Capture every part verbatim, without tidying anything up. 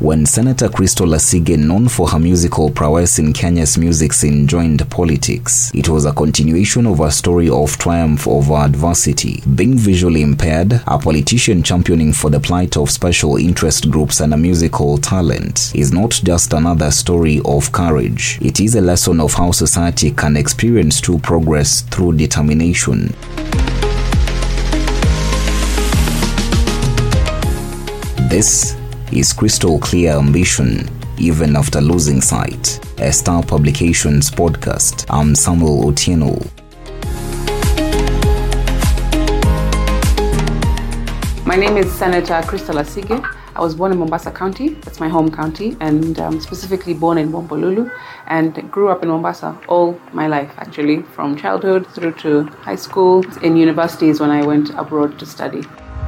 When Senator Crystal Asige, known for her musical prowess in Kenya's music scene, joined politics, it was a continuation of her story of triumph over adversity. Being visually impaired, a politician championing for the plight of special interest groups and a musical talent is not just another story of courage. It is a lesson of how society can experience true progress through determination. This is crystal clear ambition, even after losing sight. A Star Publications podcast. I'm Samuel Otieno. My name is Senator Crystal Asige. I was born in Mombasa County, that's my home county, and um, specifically born in Bombolulu, and grew up in Mombasa all my life, actually, from childhood through to high school. In universities when I went abroad to study.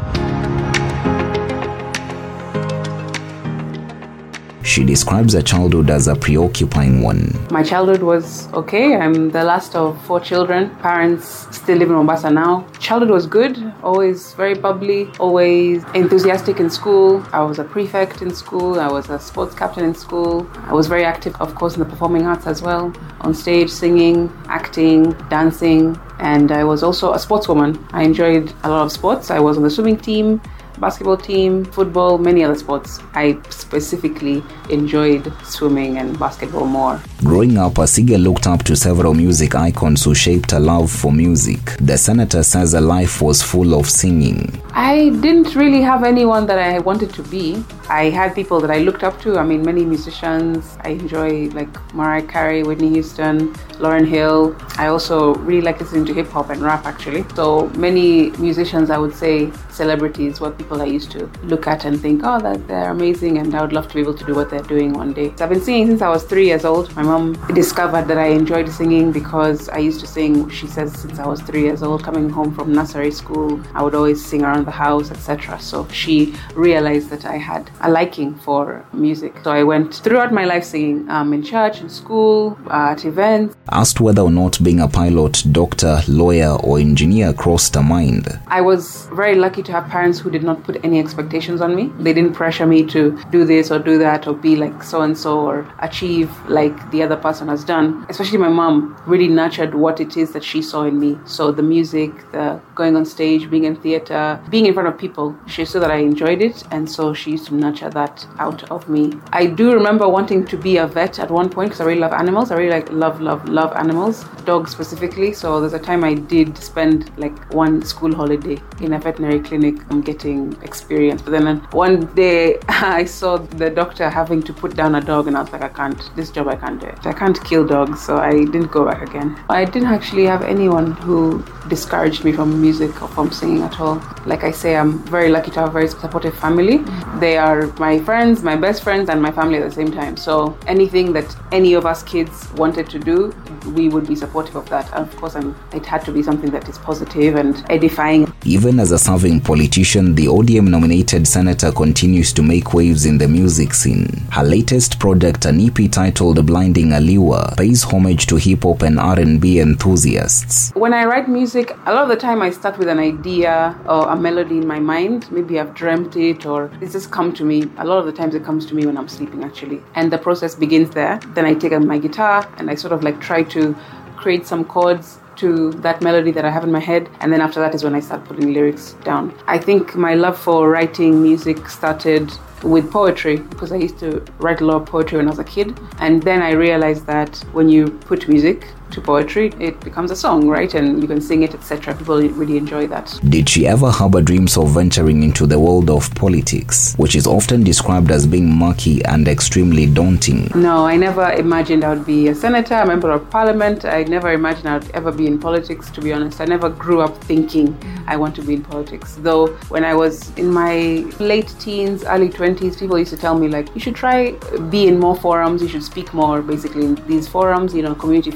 She describes her childhood as a preoccupying one. My childhood was okay. I'm the last of four children. Parents still live in Mombasa now. Childhood was good, always very bubbly, always enthusiastic in school. I was a prefect in school. I was a sports captain in school. I was very active, of course, in the performing arts as well. On stage, singing, acting, dancing. And I was also a sportswoman. I enjoyed a lot of sports. I was on the swimming team, basketball team, football, many other sports. I specifically enjoyed swimming and basketball more. Growing up, Asige looked up to several music icons who shaped her love for music. The senator says her life was full of singing. I didn't really have anyone that I wanted to be. I had people that I looked up to. I mean, many musicians. I enjoy like Mariah Carey, Whitney Houston, Lauryn Hill. I also really like listening to hip hop and rap, actually. So many musicians, I would say, celebrities, were people I used to look at and think, oh, that they're amazing, and I would love to be able to do what they're doing one day. So I've been singing since I was three years old. My mom discovered that I enjoyed singing because I used to sing, she says, since I was three years old. Coming home from nursery school, I would always sing around the house, et cetera. So she realized that I had a liking for music. So I went throughout my life singing um, in church, in school, uh, at events. Asked whether or not being a pilot, doctor, lawyer, or engineer crossed her mind. I was very lucky to have parents who did not put any expectations on me. They didn't pressure me to do this or do that or be like so-and-so or achieve like the other person has done. Especially my mom really nurtured what it is that she saw in me. So the music, the going on stage, being in theater, being in front of people, she saw that I enjoyed it, and so she used to nurture that out of me. I do remember wanting to be a vet at one point because I really love animals. I really like love, love, love animals, dogs specifically. So there's a time I did spend like one school holiday in a veterinary clinic. I'm getting experience. But then one day I saw the doctor having to put down a dog, and I was like, I can't, this job I can't do it. I can't kill dogs, so I didn't go back again. I didn't actually have anyone who discouraged me from music or from singing at all. Like I say, I'm very lucky to have a very supportive family. They are my friends, my best friends, and my family at the same time. So anything that any of us kids wanted to do, we would be supportive of that. And of course, I'm, it had to be something that is positive and edifying. Even as a serving politician, the O D M-nominated senator continues to make waves in the music scene. Her latest project, an E P titled Blinding Aliwa, pays homage to hip-hop and R and B enthusiasts. When I write music, a lot of the time I start with an idea or a melody in my mind. Maybe I've dreamt it or it's just come to me. A lot of the times it comes to me when I'm sleeping, actually. And the process begins there. Then I take out my guitar and I sort of like try to create some chords to that melody that I have in my head, and then after that is when I start putting lyrics down. I think my love for writing music started with poetry because I used to write a lot of poetry when I was a kid, and then I realized that when you put music to poetry, it becomes a song, right? And you can sing it, et cetera. People really enjoy that. Did she ever harbor dreams of venturing into the world of politics, which is often described as being murky and extremely daunting? No, I never imagined I would be a senator, a member of parliament. I never imagined I would ever be in politics, to be honest. I never grew up thinking I want to be in politics. Though when I was in my late teens, early twenties, people used to tell me like, you should try be in more forums, you should speak more basically in these forums, you know, community forums, et cetera.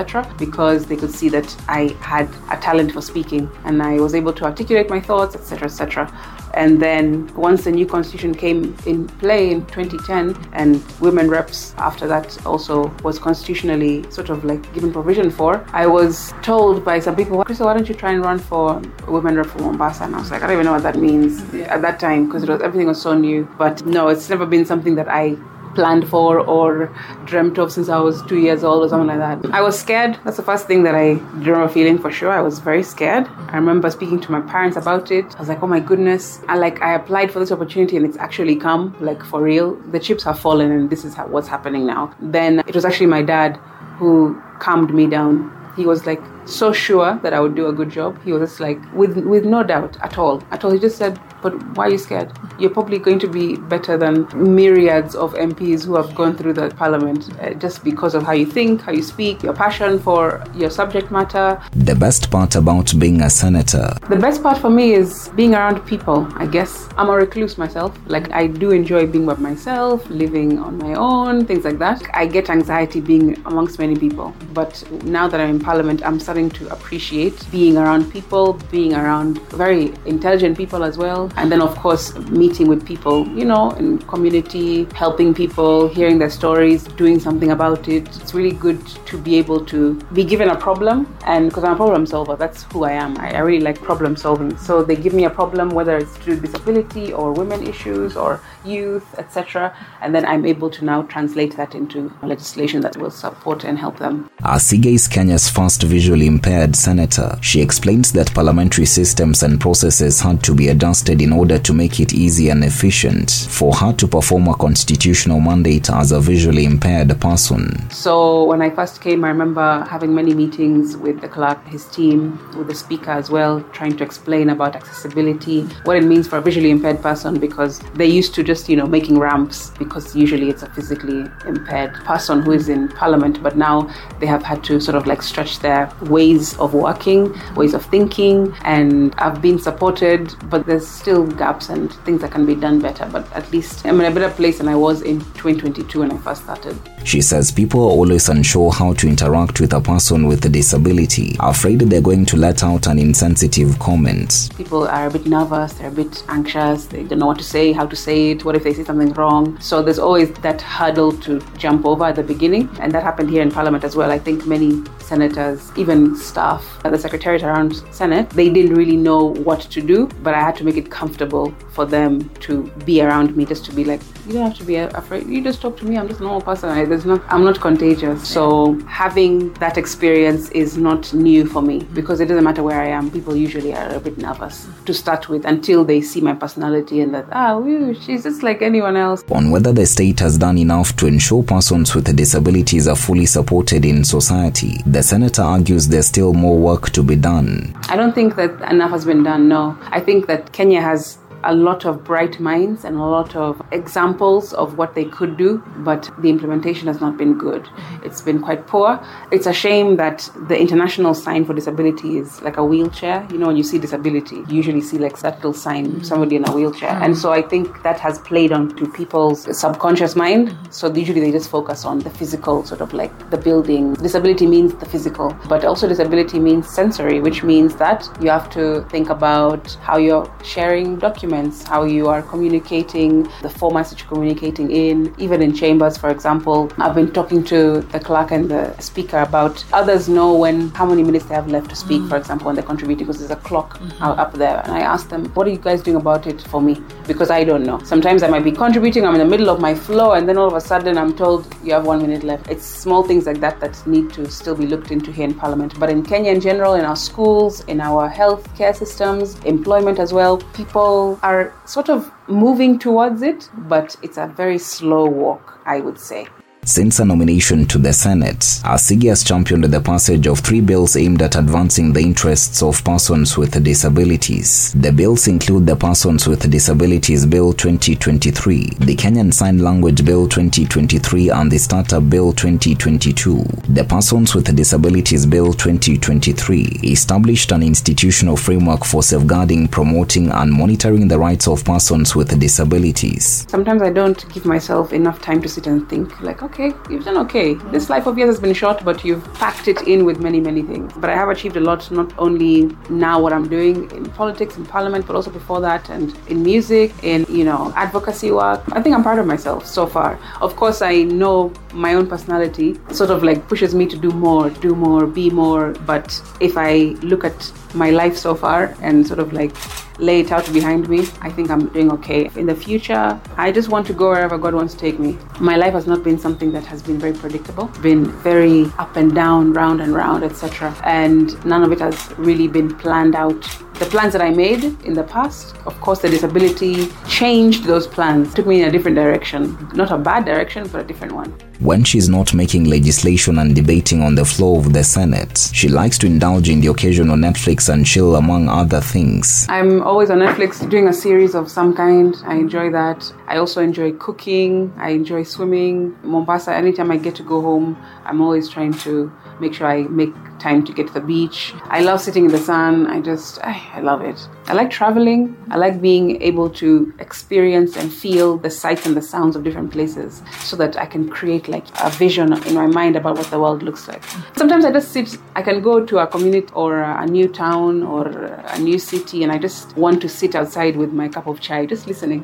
cetera, because they could see that I had a talent for speaking and I was able to articulate my thoughts, et cetera, et cetera. And then once the new constitution came in play in twenty ten, and women reps after that also was constitutionally sort of like given provision for, I was told by some people, Crystal, why don't you try and run for women rep for Mombasa? And I was like, I don't even know what that means yeah. at that time, because it was everything was so new. But no, it's never been something that I planned for or dreamt of since I was two years old or something like that. I was scared. That's the first thing that I remember feeling for sure. I was very scared. I remember speaking to my parents about it. I was like, oh my goodness. I like I applied for this opportunity and it's actually come, like for real. The chips have fallen and this is how, what's happening now. Then it was actually my dad who calmed me down. He was like so sure that I would do a good job. He was just like, with with no doubt at all. At all. He just said, but why are you scared? You're probably going to be better than myriads of M Ps who have gone through the parliament uh, just because of how you think, how you speak, your passion for your subject matter. The best part about being a senator? The best part for me is being around people, I guess. I'm a recluse myself. Like, I do enjoy being by myself, living on my own, things like that. I get anxiety being amongst many people. But now that I'm in parliament, I'm starting to appreciate being around people, being around very intelligent people as well. And then, of course, meeting with people, you know, in community, helping people, hearing their stories, doing something about it. It's really good to be able to be given a problem. And because I'm a problem solver, that's who I am. I, I really like problem solving. So they give me a problem, whether it's to disability or women issues or youth, et cetera. And then I'm able to now translate that into legislation that will support and help them. Asige is Kenya's first visually impaired senator. She explains that parliamentary systems and processes had to be adjusted in order to make it easy and efficient for her to perform a constitutional mandate as a visually impaired person. So when I first came, I remember having many meetings with the clerk, his team, with the speaker as well, trying to explain about accessibility, what it means for a visually impaired person, because they used to just, you know, making ramps, because usually it's a physically impaired person who is in parliament, but now they have had to sort of like stretch their ways of working, ways of thinking, and I've been supported, but there's still gaps and things that can be done better. But at least I'm in a better place than I was in twenty twenty-two when I first started. She says people are always unsure how to interact with a person with a disability, afraid they're going to let out an insensitive comment. People are a bit nervous, they're a bit anxious, they don't know what to say, how to say it, what if they say something wrong. So there's always that hurdle to jump over at the beginning, and that happened here in Parliament as well. I think many senators, even staff at the Secretariat around Senate, they didn't really know what to do, but I had to make it comfortable for them to be around me, just to be like, you don't have to be afraid, you just talk to me, I'm just a normal person, I, there's not, I'm not contagious. So having that experience is not new for me, because it doesn't matter where I am, people usually are a bit nervous to start with until they see my personality and that, ah, whew, she's just like anyone else. On whether the state has done enough to ensure persons with disabilities are fully supported in society, the senator argues there's still more work to be done. I don't think that enough has been done, no. I think that Kenya has a lot of bright minds and a lot of examples of what they could do, but the implementation has not been good. It's been quite poor. It's a shame that the international sign for disability is like a wheelchair. You know, when you see disability, you usually see like that little sign, somebody in a wheelchair. And so I think that has played on to people's subconscious mind. So usually they just focus on the physical, sort of like the building. Disability means the physical, but also disability means sensory, which means that you have to think about how you're sharing documents, how you are communicating, the formats that you're communicating in, even in chambers, for example. I've been talking to the clerk and the speaker about others know when, how many minutes they have left to speak, mm-hmm. for example, when they're contributing, because there's a clock mm-hmm. up there. And I asked them, what are you guys doing about it for me? Because I don't know. Sometimes I might be contributing, I'm in the middle of my flow, and then all of a sudden I'm told you have one minute left. It's small things like that that need to still be looked into here in Parliament. But in Kenya in general, in our schools, in our health care systems, employment as well, people are sort of moving towards it, but it's a very slow walk, I would say. Since a nomination to the Senate, Asige has championed the passage of three bills aimed at advancing the interests of persons with disabilities. The bills include the Persons with Disabilities Bill twenty twenty-three, the Kenyan Sign Language Bill twenty twenty-three, and the Startup Bill twenty twenty-two. The Persons with Disabilities Bill twenty twenty-three established an institutional framework for safeguarding, promoting, and monitoring the rights of persons with disabilities. Sometimes I don't give myself enough time to sit and think, like, okay, okay, you've done okay. This life of yours has been short, but you've packed it in with many, many things. But I have achieved a lot, not only now what I'm doing in politics, in parliament, but also before that, and in music, in, you know, advocacy work. I think I'm proud of myself so far. Of course, I know my own personality sort of like pushes me to do more, do more, be more. But if I look at my life so far and sort of like lay it out behind me, I think I'm doing okay. In the future, I just want to go wherever God wants to take me. My life has not been something that has been very predictable, been very up and down, round and round, et cetera. And none of it has really been planned out. The plans that I made in the past, of course, the disability changed those plans, took me in a different direction. Not a bad direction, but a different one. When she's not making legislation and debating on the floor of the Senate, she likes to indulge in the occasional Netflix and chill, among other things. I'm always on Netflix doing a series of some kind. I enjoy that. I also enjoy cooking. I enjoy swimming. Mombasa, anytime I get to go home, I'm always trying to make sure I make time to get to the beach. I love sitting in the sun. I just, I, I love it. I like traveling. I like being able to experience and feel the sights and the sounds of different places so that I can create like a vision in my mind about what the world looks like. Sometimes I just sit, I can go to a community or a new town or a new city and I just want to sit outside with my cup of chai, just listening.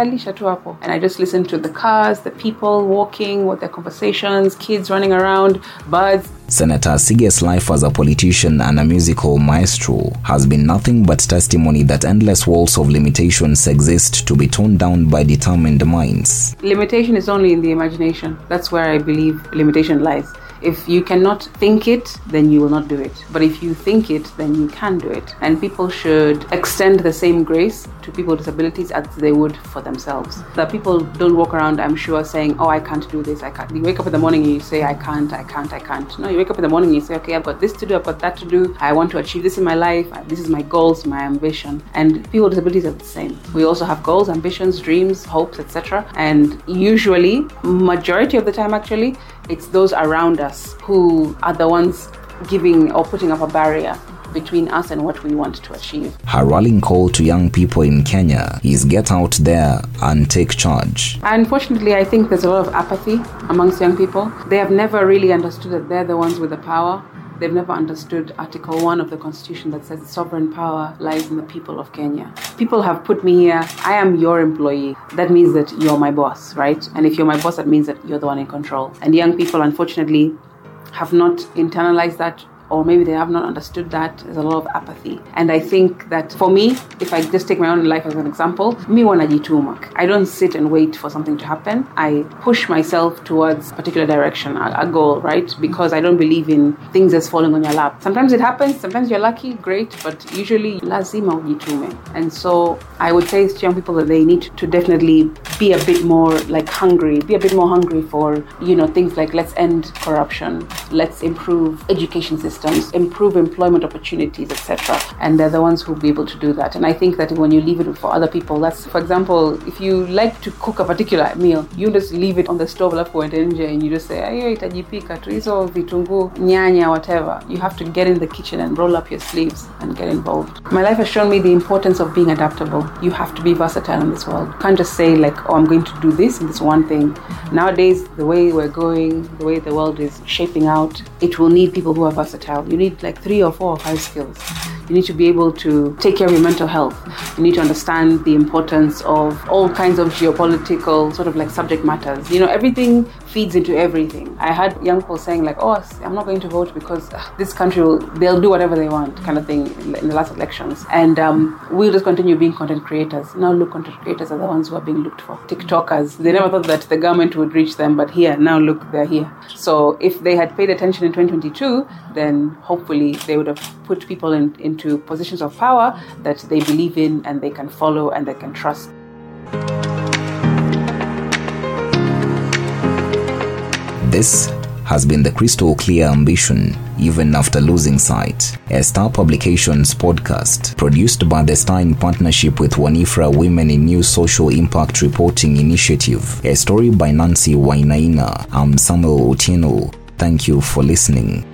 And I just listen to the cars, the people walking, what their conversations, kids running around, birds. Senator Sige's life as a politician and a musical maestro has been nothing but testimony that endless walls of limitations exist to be torn down by determined minds. Limitation is only in the imagination. That's where I believe limitation lies. If you cannot think it, then you will not do it. But if you think it, then you can do it. And people should extend the same grace to people with disabilities as they would for themselves. That people don't walk around, I'm sure, saying, oh, I can't do this, I can't. You wake up in the morning and you say, I can't, I can't, I can't. No, you wake up in the morning and you say, okay, I've got this to do, I've got that to do. I want to achieve this in my life. This is my goals, my ambition. And people with disabilities are the same. We also have goals, ambitions, dreams, hopes, et cetera. And usually, majority of the time actually, it's those around us who are the ones giving or putting up a barrier between us and what we want to achieve. Her rallying call to young people in Kenya is get out there and take charge. Unfortunately, I think there's a lot of apathy amongst young people. They have never really understood that they're the ones with the power. They've never understood Article one of the Constitution that says sovereign power lies in the people of Kenya. People have put me here. I am your employee. That means that you're my boss, right? And if you're my boss, that means that you're the one in control. And young people, unfortunately, have not internalized that, or maybe they have not understood that. There's a lot of apathy. And I think that for me, if I just take my own life as an example, me wanajituma. I don't sit and wait for something to happen. I push myself towards a particular direction, a, a goal, right? Because I don't believe in things just falling on your lap. Sometimes it happens, sometimes you're lucky, great, but usually lazima ujitume. And so I would say to young people that they need to definitely be a bit more like hungry, be a bit more hungry for, you know, things like let's end corruption, let's improve education system, improve employment opportunities, et cetera. And they're the ones who will be able to do that. And I think that when you leave it for other people, that's, for example, if you like to cook a particular meal, you just leave it on the stove and you just say, ayo itajipika tu hizo vitungu, nyanya, whatever. You have to get in the kitchen and roll up your sleeves and get involved. My life has shown me the importance of being adaptable. You have to be versatile in this world. You can't just say like, oh, I'm going to do this and this one thing. Nowadays, the way we're going, the way the world is shaping out, it will need people who are versatile. You need like three or four or five skills. You need to be able to take care of your mental health. You need to understand the importance of all kinds of geopolitical sort of like subject matters. You know, everything feeds into everything. I had young people saying like, oh, I'm not going to vote because uh, this country will, they'll do whatever they want kind of thing in, in the last elections. And um, we'll just continue being content creators. Now look, content creators are the ones who are being looked for. TikTokers, they never thought that the government would reach them, but here, now look, they're here. So if they had paid attention in twenty twenty-two, then hopefully they would have put people in, into positions of power that they believe in and they can follow and they can trust. This has been the crystal clear ambition, even after losing sight. A Star Publications podcast, produced by the Star in partnership with Wanifra Women in News Social Impact Reporting Initiative. A story by Nancy Wainaina. I'm Samuel Otieno. Thank you for listening.